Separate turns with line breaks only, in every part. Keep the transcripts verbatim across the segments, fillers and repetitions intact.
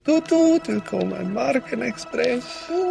Tut, tut, willkommen im Markenexpress.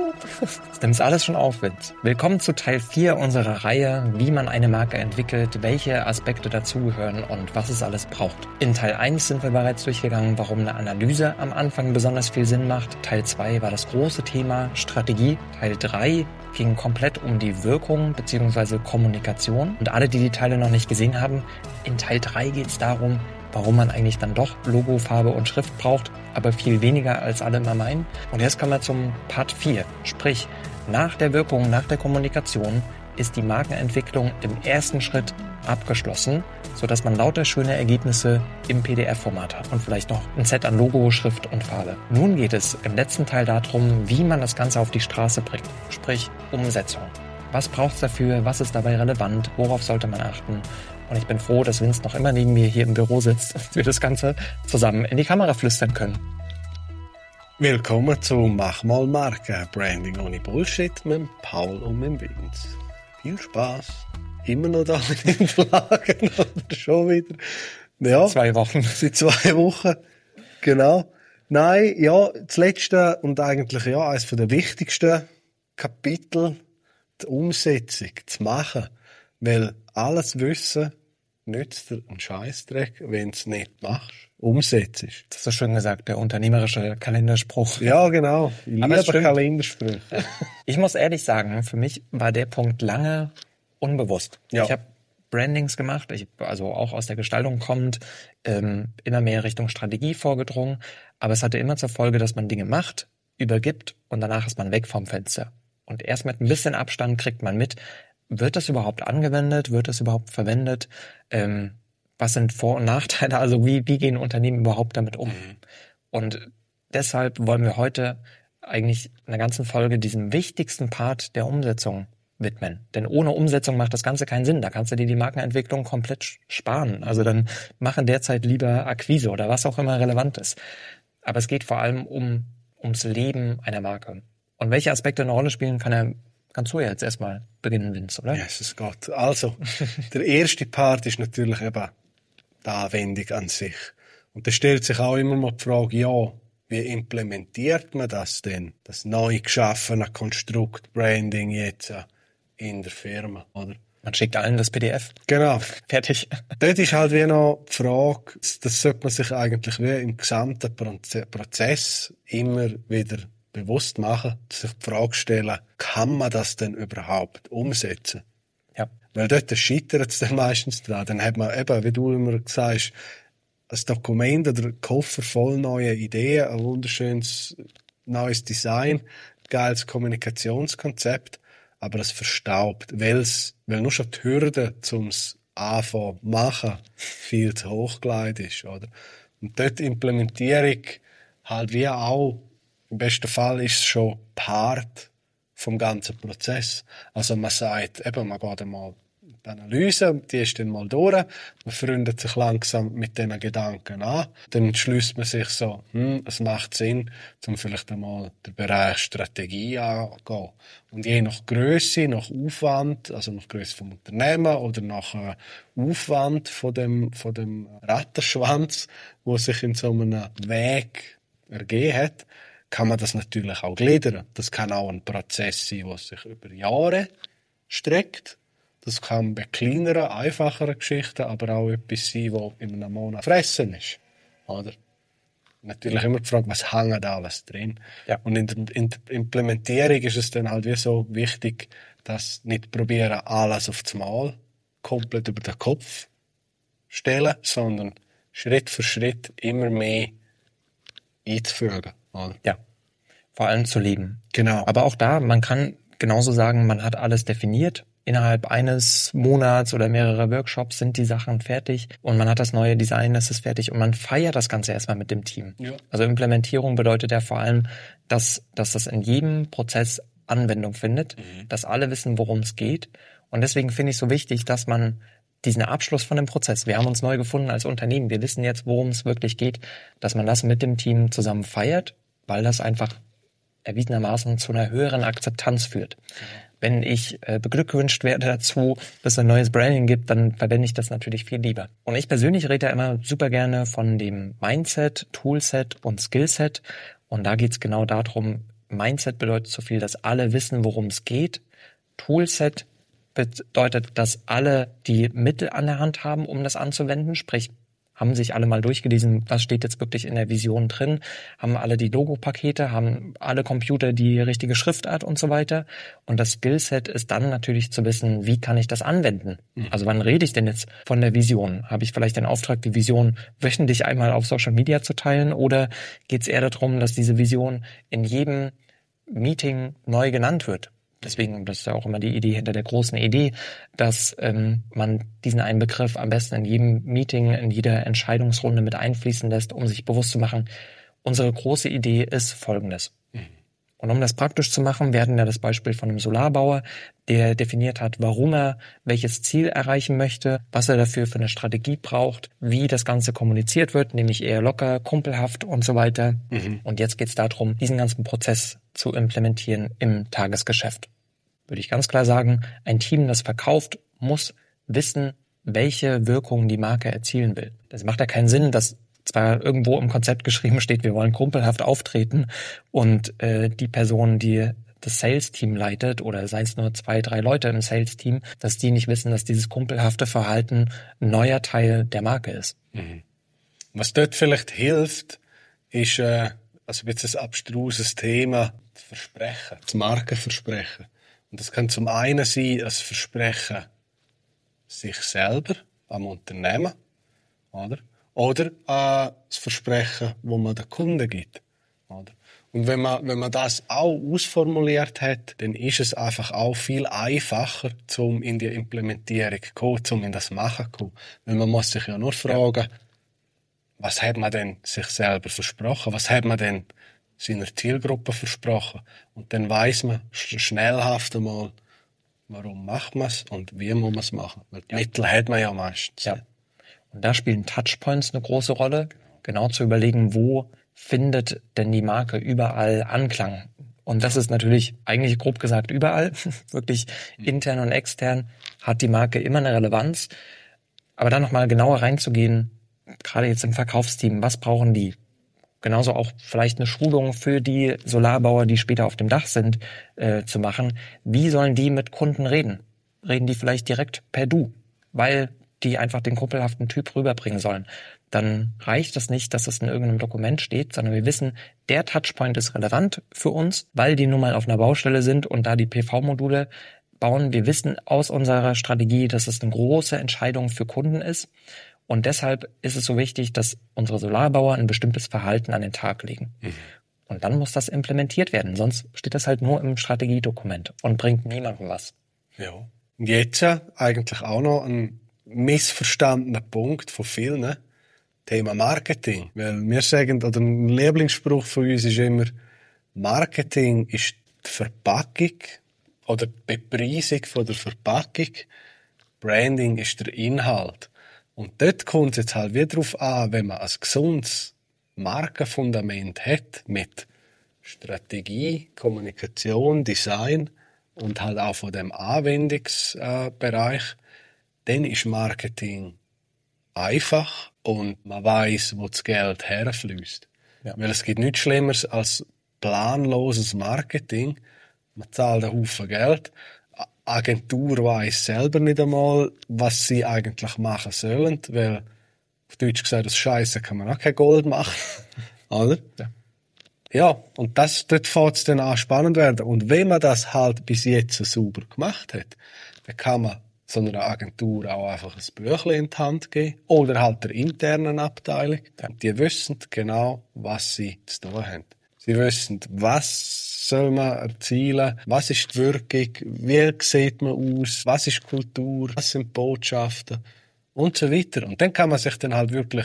Das nimmst alles schon auf, Vince. Willkommen zu Teil vier unserer Reihe, wie man eine Marke entwickelt, welche Aspekte dazugehören und was es alles braucht. In Teil eins sind wir bereits durchgegangen, warum eine Analyse am Anfang besonders viel Sinn macht. Teil zwei war das große Thema Strategie. Teil drei ging komplett um die Wirkung bzw. Kommunikation. Und alle, die die Teile noch nicht gesehen haben, in Teil drei geht es darum, warum man eigentlich dann doch Logo, Farbe und Schrift braucht, aber viel weniger als alle immer meinen. Und jetzt kommen wir zum Part vier. Sprich, nach der Wirkung, nach der Kommunikation ist die Markenentwicklung im ersten Schritt abgeschlossen, sodass man lauter schöne Ergebnisse im P D F-Format hat und vielleicht noch ein Set an Logo, Schrift und Farbe. Nun geht es im letzten Teil darum, wie man das Ganze auf die Straße bringt, sprich Umsetzung. Was braucht es dafür? Was ist dabei relevant? Worauf sollte man achten? Und ich bin froh, dass Vince noch immer neben mir hier im Büro sitzt und wir das Ganze zusammen in die Kamera flüstern können.
Willkommen zu Mach mal Marke, Branding ohne Bullshit mit Paul und mit Vince. Viel Spaß. Immer noch da mit den Flaggen oder schon wieder? Ja,
zwei Wochen.
Seit zwei Wochen. Genau. Nein, ja, das letzte und eigentlich ja eines der wichtigsten Kapitel, die Umsetzung, zu machen. Weil alles Wissen nützt dir einen Scheissdreck, wenn du es nicht machst, umsetzt.
Das ist so schön gesagt, der unternehmerische Kalenderspruch.
Ja, genau. Ich
Aber
liebe Kalendersprüche.
Ich muss ehrlich sagen, für mich war der Punkt lange unbewusst. Ja. Ich habe Brandings gemacht, ich, also auch aus der Gestaltung kommend, ähm, immer mehr Richtung Strategie vorgedrungen. Aber es hatte immer zur Folge, dass man Dinge macht, übergibt und danach ist man weg vom Fenster. Und erst mit ein bisschen Abstand kriegt man mit, wird das überhaupt angewendet? Wird das überhaupt verwendet? Ähm, was sind Vor- und Nachteile? Also wie, wie gehen Unternehmen überhaupt damit um? Mhm. Und deshalb wollen wir heute eigentlich in der ganzen Folge diesem wichtigsten Part der Umsetzung widmen. Denn ohne Umsetzung macht das Ganze keinen Sinn. Da kannst du dir die Markenentwicklung komplett sparen. Also dann machen derzeit lieber Akquise oder was auch immer relevant ist. Aber es geht vor allem um ums Leben einer Marke. Und welche Aspekte eine Rolle spielen, kann er Kannst du ja jetzt erstmal beginnen, Vince, oder?
Jesus Gott. Also, der erste Part ist natürlich eben die Anwendung an sich. Und da stellt sich auch immer mal die Frage, ja, wie implementiert man das denn? Das neu geschaffene Konstrukt Branding jetzt in der Firma, oder?
Man schickt allen das P D F.
Genau.
Fertig.
Dort ist halt wie noch die Frage, das sollte man sich eigentlich wie im gesamten Prozess immer wieder bewusst machen, sich die Frage stellen, kann man das denn überhaupt umsetzen?
Ja.
Weil dort scheitert es dann meistens dran. Dann hat man eben, wie du immer sagst, ein Dokument oder ein Koffer voll neue Ideen, ein wunderschönes neues Design, geiles Kommunikationskonzept, aber es verstaubt, weil's, weil nur schon die Hürde zum Anfangen machen viel zu hoch geleitet ist, oder? Und dort die Implementierung halt wie auch im besten Fall ist es schon Part vom ganzen Prozess. Also man sagt, eben, man geht einmal die Analyse, die ist dann mal durch, man freundet sich langsam mit diesen Gedanken an, dann schließt man sich so, hm, es macht Sinn, um vielleicht einmal den Bereich Strategie anzugehen. Und je nach Grösse, nach Aufwand, also nach Grösse vom Unternehmen oder nach äh, Aufwand von dem, von dem Rattenschwanz, wo sich in so einem Weg ergeben hat, kann man das natürlich auch gliedern. Das kann auch ein Prozess sein, der sich über Jahre streckt. Das kann bei kleineren, einfacheren Geschichten aber auch etwas sein, das in einem Monat fressen ist. Oder? Natürlich immer die Frage, was hängt da alles drin?
Ja.
Und in der, in der Implementierung ist es dann halt wie so wichtig, dass nicht probieren, alles auf das Mal komplett über den Kopf stellen, sondern Schritt für Schritt immer mehr einzufügen. Oder?
Ja, vor allem zu leben.
Genau.
Aber auch da, man kann genauso sagen, man hat alles definiert. Innerhalb eines Monats oder mehrerer Workshops sind die Sachen fertig und man hat das neue Design, das ist fertig und man feiert das Ganze erstmal mit dem Team.
Ja.
Also Implementierung bedeutet ja vor allem, dass, dass das in jedem Prozess Anwendung findet, mhm. dass alle wissen, worum es geht. Und deswegen finde ich es so wichtig, dass man diesen Abschluss von dem Prozess, wir haben uns neu gefunden als Unternehmen, wir wissen jetzt, worum es wirklich geht, dass man das mit dem Team zusammen feiert, weil das einfach erwiesenermaßen zu einer höheren Akzeptanz führt. Mhm. Wenn ich äh, beglückwünscht werde dazu, dass es ein neues Branding gibt, dann verwende ich das natürlich viel lieber. Und ich persönlich rede ja immer super gerne von dem Mindset, Toolset und Skillset. Und da geht es genau darum, Mindset bedeutet so viel, dass alle wissen, worum es geht. Toolset bedeutet, dass alle die Mittel an der Hand haben, um das anzuwenden, sprich, haben sich alle mal durchgelesen, was steht jetzt wirklich in der Vision drin, haben alle die Logopakete, haben alle Computer die richtige Schriftart und so weiter. Und das Skillset ist dann natürlich zu wissen, wie kann ich das anwenden? Mhm. Also wann rede ich denn jetzt von der Vision? Habe ich vielleicht den Auftrag, die Vision wöchentlich einmal auf Social Media zu teilen? Oder geht es eher darum, dass diese Vision in jedem Meeting neu genannt wird? Deswegen, das ist ja auch immer die Idee hinter der großen Idee, dass ähm, man diesen einen Begriff am besten in jedem Meeting, in jeder Entscheidungsrunde mit einfließen lässt, um sich bewusst zu machen, unsere große Idee ist Folgendes. Mhm. Und um das praktisch zu machen, wir hatten ja das Beispiel von einem Solarbauer, der definiert hat, warum er welches Ziel erreichen möchte, was er dafür für eine Strategie braucht, wie das Ganze kommuniziert wird, nämlich eher locker, kumpelhaft und so weiter. Mhm. Und jetzt geht es darum, diesen ganzen Prozess zu implementieren im Tagesgeschäft. Würde ich ganz klar sagen, ein Team, das verkauft, muss wissen, welche Wirkung die Marke erzielen will. Das macht ja keinen Sinn, dass zwar irgendwo im Konzept geschrieben steht, wir wollen kumpelhaft auftreten und äh, die Person, die das Sales-Team leitet oder sei es nur zwei, drei Leute im Sales-Team, dass die nicht wissen, dass dieses kumpelhafte Verhalten ein neuer Teil der Marke ist.
Mhm. Was dort vielleicht hilft, ist äh, also jetzt ein abstruses Thema, das Versprechen, das Markenversprechen. Und das kann zum einen sein, ein Versprechen sich selber, am Unternehmen, oder? Oder äh, das Versprechen, das man den Kunden gibt, oder? Und wenn man, wenn man das auch ausformuliert hat, dann ist es einfach auch viel einfacher, um in die Implementierung zu kommen, um in das Machen zu kommen. Weil man muss sich ja nur fragen, ja. Was hat man denn sich selber versprochen? Was hat man denn seiner Zielgruppe versprochen? Und dann weiss man schnellhaft einmal, warum macht man es und wie muss man es machen. Weil die ja. Mittel hat man ja meistens.
Ja. Und da spielen Touchpoints eine große Rolle, genau zu überlegen, wo findet denn die Marke überall Anklang. Und das ist natürlich eigentlich grob gesagt überall, wirklich intern und extern hat die Marke immer eine Relevanz. Aber dann nochmal genauer reinzugehen, gerade jetzt im Verkaufsteam, was brauchen die? Genauso auch vielleicht eine Schulung für die Solarbauer, die später auf dem Dach sind, äh, zu machen. Wie sollen die mit Kunden reden? Reden die vielleicht direkt per Du, weil die einfach den kumpelhaften Typ rüberbringen sollen? Dann reicht es nicht, dass es in irgendeinem Dokument steht, sondern wir wissen, der Touchpoint ist relevant für uns, weil die nun mal auf einer Baustelle sind und da die P V-Module bauen. Wir wissen aus unserer Strategie, dass es eine große Entscheidung für Kunden ist. Und deshalb ist es so wichtig, dass unsere Solarbauer ein bestimmtes Verhalten an den Tag legen. Mhm. Und dann muss das implementiert werden. Sonst steht das halt nur im Strategiedokument und bringt niemandem was.
Ja. Und jetzt eigentlich auch noch ein missverstandener Punkt von vielen, Thema Marketing. Weil wir sagen, oder ein Lieblingsspruch von uns ist immer, Marketing ist die Verpackung oder die Bepreisung von der Verpackung. Branding ist der Inhalt. Und dort kommt es jetzt halt wieder darauf an, wenn man ein gesundes Markenfundament hat mit Strategie, Kommunikation, Design und halt auch von dem Anwendungsbereich, dann ist Marketing einfach und man weiss, wo das Geld herfließt. Ja. Weil es gibt nichts Schlimmeres als planloses Marketing. Man zahlt einen Haufen Geld. Agentur weiss selber nicht einmal, was sie eigentlich machen sollen, weil auf Deutsch gesagt, das Scheiße kann man auch kein Gold machen, oder? Ja. Ja, und das, dort fängt es dann an spannend werden. Und wenn man das halt bis jetzt so sauber gemacht hat, dann kann man so einer Agentur auch einfach ein Büchlein in die Hand geben oder halt der internen Abteilung. Ja. Die wissen genau, was sie zu tun haben. Sie wissen, was soll man erzielen, was ist die Wirkung, wie sieht man aus, was ist Kultur, was sind Botschaften und so weiter. Und dann kann man sich dann halt wirklich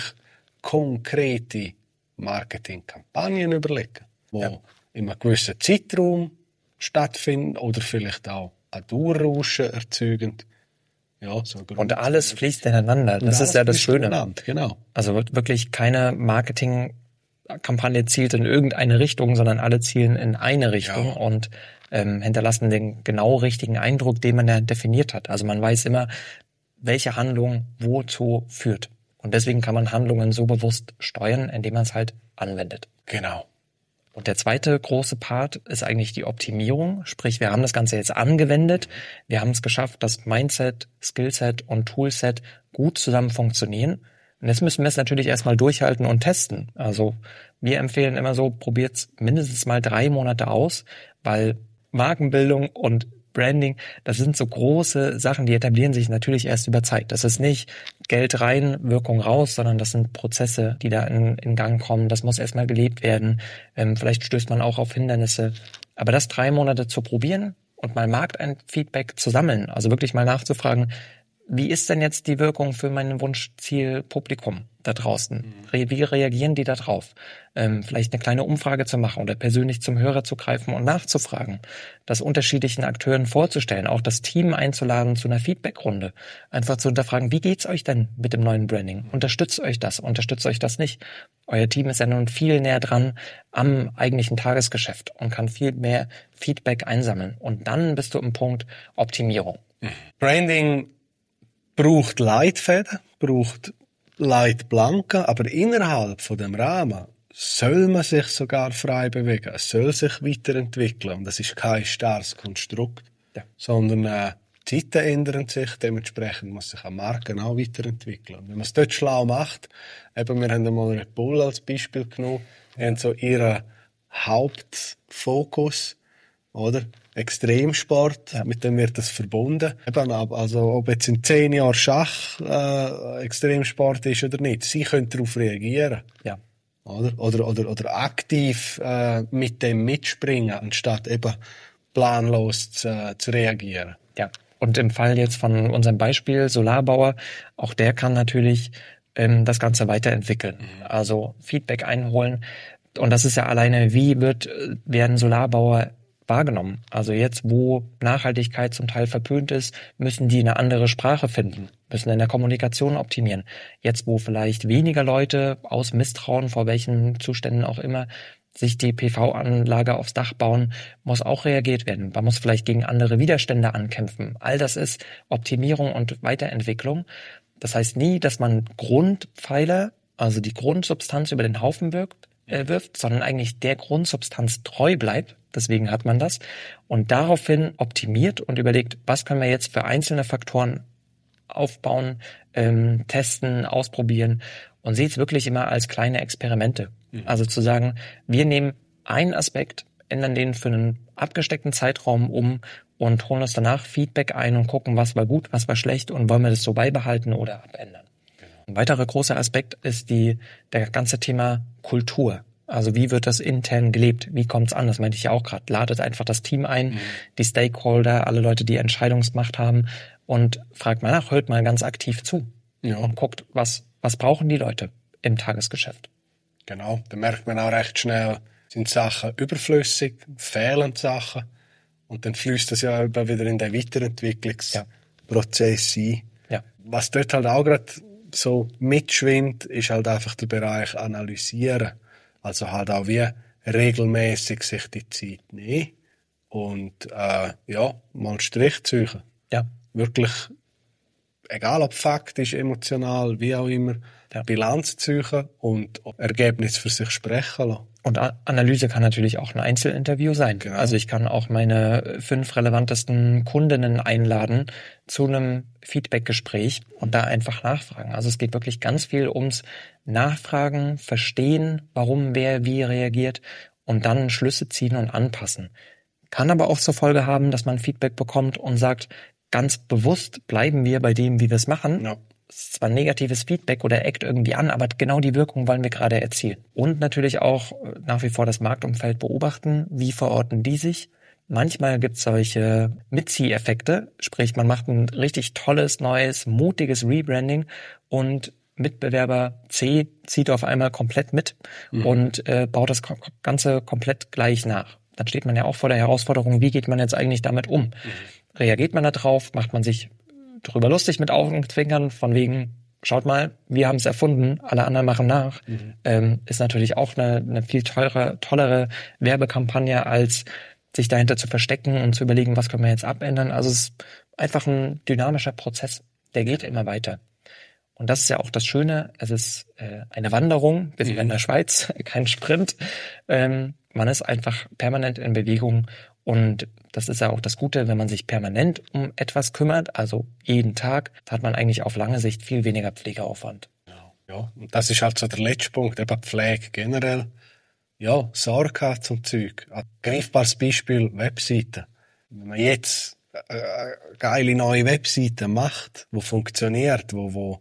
konkrete Marketingkampagnen überlegen, die ja. in einem gewissen Zeitraum stattfinden oder vielleicht auch ein Dauerrauschen erzeugen. Ja, so
und alles fließt ineinander. Das ist ja das Schöne.
Genau.
Also wirklich keine Marketing Kampagne zielt in irgendeine Richtung, sondern alle zielen in eine Richtung ja. und ähm, hinterlassen den genau richtigen Eindruck, den man ja definiert hat. Also man weiß immer, welche Handlung wozu führt. Und deswegen kann man Handlungen so bewusst steuern, indem man es halt anwendet.
Genau.
Und der zweite große Part ist eigentlich die Optimierung. Sprich, wir haben das Ganze jetzt angewendet. Wir haben es geschafft, dass Mindset, Skillset und Toolset gut zusammen funktionieren. Und jetzt müssen wir es natürlich erstmal durchhalten und testen. Also wir empfehlen immer so, probiert es mindestens mal drei Monate aus, weil Markenbildung und Branding, das sind so große Sachen, die etablieren sich natürlich erst über Zeit. Das ist nicht Geld rein, Wirkung raus, sondern das sind Prozesse, die da in, in Gang kommen. Das muss erstmal gelebt werden. Ähm, vielleicht stößt man auch auf Hindernisse. Aber das drei Monate zu probieren und mal Marktfeedback zu sammeln, also wirklich mal nachzufragen, wie ist denn jetzt die Wirkung für mein Wunschzielpublikum da draußen? Re- Wie reagieren die da drauf? Ähm, vielleicht eine kleine Umfrage zu machen oder persönlich zum Hörer zu greifen und nachzufragen, das unterschiedlichen Akteuren vorzustellen, auch das Team einzuladen zu einer Feedbackrunde, einfach zu hinterfragen, wie geht's euch denn mit dem neuen Branding? Unterstützt euch das? Unterstützt euch das nicht? Euer Team ist ja nun viel näher dran am eigentlichen Tagesgeschäft und kann viel mehr Feedback einsammeln. Und dann bist du im Punkt Optimierung.
Branding braucht Leitfäden, braucht Leitplanken, aber innerhalb von dem Rahmen soll man sich sogar frei bewegen. Es soll sich weiterentwickeln. Und das ist kein starres Konstrukt,
Ja.
sondern äh, die Zeiten ändern sich. Dementsprechend muss sich eine Marke auch weiterentwickeln. Und wenn man es dort schlau macht, eben, wir haben einmal Red Bull als Beispiel genommen, die haben so ihren Hauptfokus, oder? Extremsport,
Ja.
mit dem wird das verbunden. Eben, also, ob jetzt in zehn Jahren Schach äh, Extremsport ist oder nicht, sie können darauf reagieren.
Ja.
Oder, oder, oder, oder aktiv äh, mit dem mitspringen, anstatt eben planlos zu, äh, zu reagieren.
Ja, und im Fall jetzt von unserem Beispiel Solarbauer, auch der kann natürlich ähm, das Ganze weiterentwickeln. Also Feedback einholen. Und das ist ja alleine, wie wird, äh, werden Solarbauer wahrgenommen? Also jetzt, wo Nachhaltigkeit zum Teil verpönt ist, müssen die eine andere Sprache finden, müssen in der Kommunikation optimieren. Jetzt, wo vielleicht weniger Leute aus Misstrauen, vor welchen Zuständen auch immer, sich die P V-Anlage aufs Dach bauen, muss auch reagiert werden. Man muss vielleicht gegen andere Widerstände ankämpfen. All das ist Optimierung und Weiterentwicklung. Das heißt nie, dass man Grundpfeiler, also die Grundsubstanz über den Haufen wirkt, äh, wirft, sondern eigentlich der Grundsubstanz treu bleibt. Deswegen hat man das. Und daraufhin optimiert und überlegt, was können wir jetzt für einzelne Faktoren aufbauen, ähm, testen, ausprobieren und seht es wirklich immer als kleine Experimente. Mhm. Also zu sagen, wir nehmen einen Aspekt, ändern den für einen abgesteckten Zeitraum um und holen uns danach Feedback ein und gucken, was war gut, was war schlecht und wollen wir das so beibehalten oder abändern. Genau. Ein weiterer großer Aspekt ist die, der ganze Thema Kultur. Also wie wird das intern gelebt? Wie kommt's an? Das meinte ich ja auch gerade. Ladet einfach das Team ein, mhm. die Stakeholder, alle Leute, die Entscheidungsmacht haben und fragt mal nach, hört mal ganz aktiv zu. Ja. Und guckt, was, was brauchen die Leute im Tagesgeschäft.
Genau, da merkt man auch recht schnell, sind Sachen überflüssig, fehlen Sachen und dann fließt das ja wieder in den Weiterentwicklungsprozess ja. ein.
Ja.
Was dort halt auch gerade so mitschwingt, ist halt einfach der Bereich Analysieren. Also halt auch wie regelmäßig sich die Zeit nehmen und äh, ja, mal einen Strich ziehen.
Ja.
Wirklich, egal ob faktisch, emotional, wie auch immer, ja. Bilanz ziehen und Ergebnis für sich sprechen lassen.
Und A- Analyse kann natürlich auch ein Einzelinterview sein. Genau. Also ich kann auch meine fünf relevantesten Kundinnen einladen zu einem Feedbackgespräch und da einfach nachfragen. Also es geht wirklich ganz viel ums Nachfragen, verstehen, warum wer wie reagiert und dann Schlüsse ziehen und anpassen. Kann aber auch zur Folge haben, dass man Feedback bekommt und sagt, ganz bewusst bleiben wir bei dem, wie wir es machen. Ja. Es ist zwar negatives Feedback oder eckt irgendwie an, aber genau die Wirkung wollen wir gerade erzielen. Und natürlich auch nach wie vor das Marktumfeld beobachten. Wie verorten die sich? Manchmal gibt es solche Mitzieheffekte, sprich man macht ein richtig tolles, neues, mutiges Rebranding und Mitbewerber C zieht auf einmal komplett mit mhm. und äh, baut das Ganze komplett gleich nach. Dann steht man ja auch vor der Herausforderung, wie geht man jetzt eigentlich damit um? Mhm. Reagiert man da drauf? Macht man sich drüber lustig mit Augenzwinkern, von wegen, schaut mal, wir haben es erfunden, alle anderen machen nach, mhm. ähm, ist natürlich auch eine, eine viel teure, tollere Werbekampagne, als sich dahinter zu verstecken und zu überlegen, was können wir jetzt abändern. Also es ist einfach ein dynamischer Prozess, der geht immer weiter. Und das ist ja auch das Schöne, es ist äh, eine Wanderung, wir sind mhm. in der Schweiz, kein Sprint. Ähm, man ist einfach permanent in Bewegung und das ist ja auch das Gute, wenn man sich permanent um etwas kümmert, also jeden Tag, hat man eigentlich auf lange Sicht viel weniger Pflegeaufwand.
Ja, und das ist halt so der letzte Punkt, eben Pflege generell. Ja, Sorge hat zum Zeug. Ein greifbares Beispiel, Webseiten. Wenn man jetzt eine geile neue Webseite macht, die funktioniert, wo, wo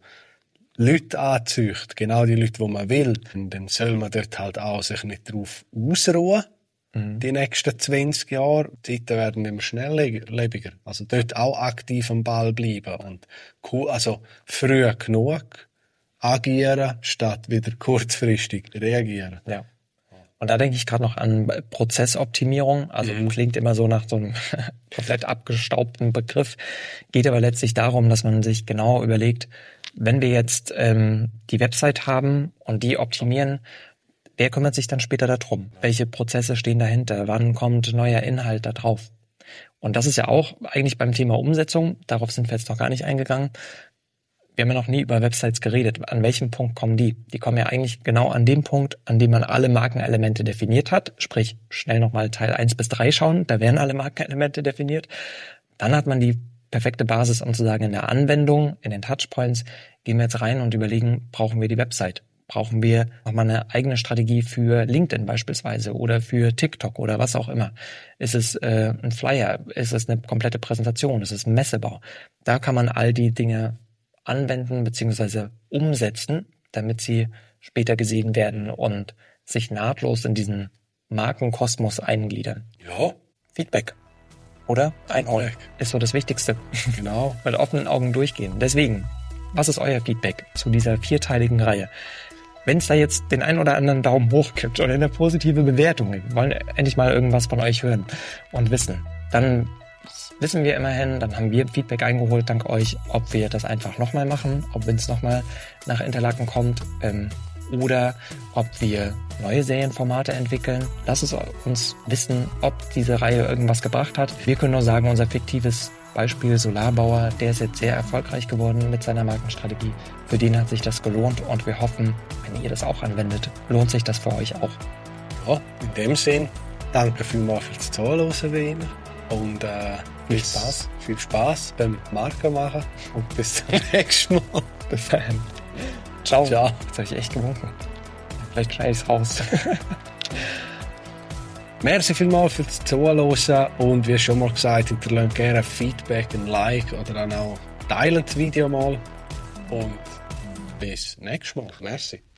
Leute anzieht, genau die Leute, die man will, dann soll man dort halt auch sich nicht drauf ausruhen. Mhm. Die nächsten zwanzig Jahre, die Zeiten werden immer schnelllebiger. Also dort auch aktiv am Ball bleiben und also früh genug agieren, statt wieder kurzfristig reagieren.
Ja. Und da denke ich gerade noch an Prozessoptimierung. Also mhm. klingt immer so nach so einem komplett abgestaubten Begriff. Geht aber letztlich darum, dass man sich genau überlegt, wenn wir jetzt ähm, die Website haben und die optimieren, wer kümmert sich dann später darum? Welche Prozesse stehen dahinter? Wann kommt neuer Inhalt da drauf? Und das ist ja auch eigentlich beim Thema Umsetzung, darauf sind wir jetzt noch gar nicht eingegangen. Wir haben ja noch nie über Websites geredet. An welchem Punkt kommen die? Die kommen ja eigentlich genau an dem Punkt, an dem man alle Markenelemente definiert hat. Sprich, schnell nochmal Teil eins bis drei schauen, da werden alle Markenelemente definiert. Dann hat man die perfekte Basis, um zu sagen, in der Anwendung, in den Touchpoints, gehen wir jetzt rein und überlegen, brauchen wir die Website? Brauchen wir nochmal eine eigene Strategie für LinkedIn beispielsweise oder für TikTok oder was auch immer? Ist es äh, ein Flyer? Ist es eine komplette Präsentation? Ist es ein Messebau? Da kann man all die Dinge anwenden bzw. umsetzen, damit sie später gesehen werden und sich nahtlos in diesen Markenkosmos eingliedern.
Ja.
Feedback. Oder? Einholen. Ist so das Wichtigste.
Genau.
Mit offenen Augen durchgehen. Deswegen, was ist euer Feedback zu dieser vierteiligen Reihe? Wenn es da jetzt den einen oder anderen Daumen hoch gibt oder eine positive Bewertung, wir wollen endlich mal irgendwas von euch hören und wissen, dann wissen wir immerhin, dann haben wir Feedback eingeholt dank euch, ob wir das einfach nochmal machen, ob wenn es nochmal nach Interlaken kommt ähm, oder ob wir neue Serienformate entwickeln. Lasst es uns wissen, ob diese Reihe irgendwas gebracht hat. Wir können nur sagen, unser fiktives Beispiel Solarbauer, der ist jetzt sehr erfolgreich geworden mit seiner Markenstrategie. Für den hat sich das gelohnt und wir hoffen, wenn ihr das auch anwendet, lohnt sich das für euch auch.
Ja, in dem Sinn, danke vielmals fürs Zuhören, wie immer. Und äh, viel Spaß. Viel Spaß beim Marken machen und bis zum nächsten Mal.
Bis dahin. Ciao.
Ciao.
Jetzt habe ich echt gewunken. Vielleicht schneide ich es raus.
Merci vielmals fürs Zuhören und wie schon mal gesagt, hinterlasst gerne Feedback, ein Like oder auch teilen das Video mal. Und bis nächstes Mal. Merci.